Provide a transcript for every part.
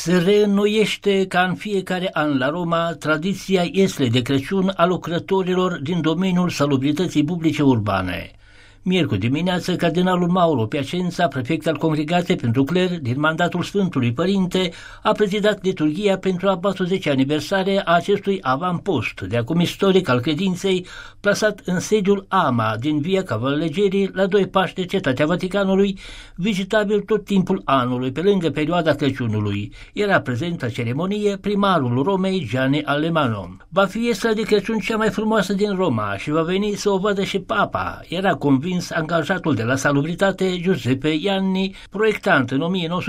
Se reînnoiește ca în fiecare an la Roma tradiția Ieslei de Crăciun a lucrătorilor din domeniul salubrității publice urbane. Miercuri dimineață, cardinalul Mauro Piacenza, prefect al Congregației pentru Cler din mandatul Sfântului Părinte, a prezidat liturghia pentru a 40-a aniversare a acestui avampost, de acum istoric al credinței, plasat în sediul AMA din Via Cavalleggeri, la 2 pași de Cetatea Vaticanului, vizitabil tot timpul anului, pe lângă perioada Crăciunului. Era prezent la ceremonie primarul Romei, Gianni Alemanno. Va fi Iesla de Crăciun cea mai frumoasă din Roma și va veni să o vadă și Papa. Era convins angajatul de la salubritate Giuseppe Ianni, proiectant în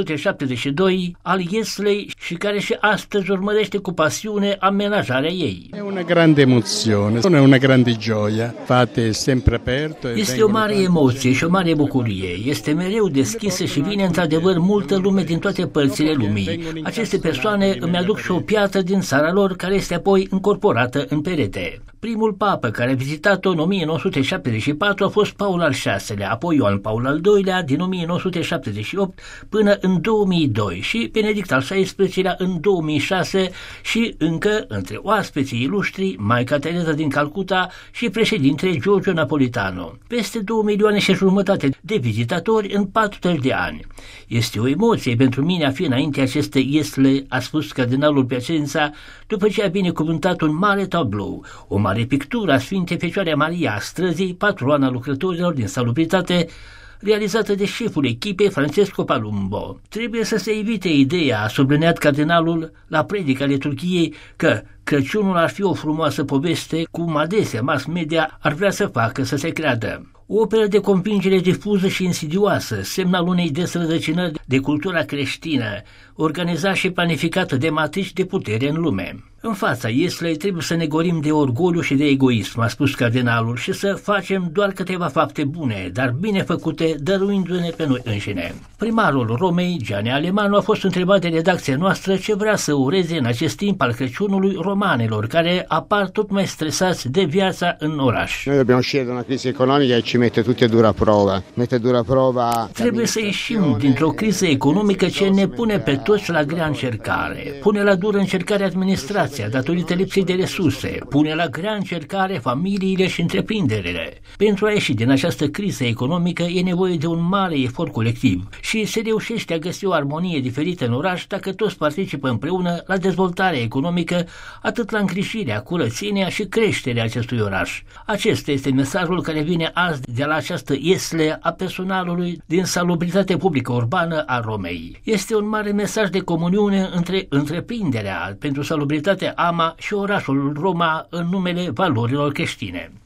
1972 al Ieslei și care și astăzi urmărește cu pasiune amenajarea ei. E una grande emozione, è una grande gioia, fate sempre aperto. Este o mare emoție și o mare bucurie. Este mereu deschisă și vine într-adevăr multă lume din toate părțile lumii. Aceste persoane îmi aduc și o piatră din țara lor, care este apoi încorporată în perete. Primul papă care a vizitat-o în 1974 a fost Paul al VI-lea, apoi Ioan Paul al II-lea din 1978 până în 2002 și Benedict al XVI-lea în 2006 și încă între oaspeții iluștri Maica Tereza din Calcuta și președintele Giorgio Napolitano. Peste 2 milioane și jumătate de vizitatori în 40 de ani. Este o emoție pentru mine a fi înainte aceste Iesle, a spus cardinalul Piacenza, după ce a binecuvântat un mare tablou, o mare pictură a Sfintei Fecioare Maria a străzii, patroana lucrătorilor din salubritate, realizată de șeful echipei Francesco Palumbo. Trebuie să se evite ideea, a subliniat cardinalul la predica liturghiei, că Crăciunul ar fi o frumoasă poveste, cum adesea mass media ar vrea să facă să se creadă. O operă de convingere difuză și insidioasă, semn al unei desrădăcinări de cultura creștină, organizată și planificată de matrici de putere în lume. În fața Ieslei trebuie să ne golim de orgoliu și de egoism, a spus cardinalul, și să facem doar câteva fapte bune, dar bine făcute, dăruindu-ne pe noi înșine. Primarul Romei, Gianni Alemanno, a fost întrebat de redacția noastră ce vrea să ureze în acest timp al Crăciunului romanilor, care apar tot mai stresați de viața în oraș. Noi dobbiamo uscire da una crisi economică ci mette tutti a dura prova. Trebuie să ieșim dintr-o criză economică ce ne pune pe toți la grea încercare. Pune la dură încercare administrația datorită lipsei de resurse. Pune la grea încercare familiile și întreprinderile. Pentru a ieși din această criză economică e nevoie de un mare efort colectiv și se reușește a găsi o armonie diferită în oraș dacă toți participă împreună la dezvoltarea economică, atât la îngrijirea, curățenia și creșterea acestui oraș. Acesta este mesajul care vine azi de la această Iesle a personalului din salubritate publică urbană a Romei. Este un mare mesaj de comuniune între întreprinderea pentru salubritate AMA și orașul Roma în numele valorilor creștine.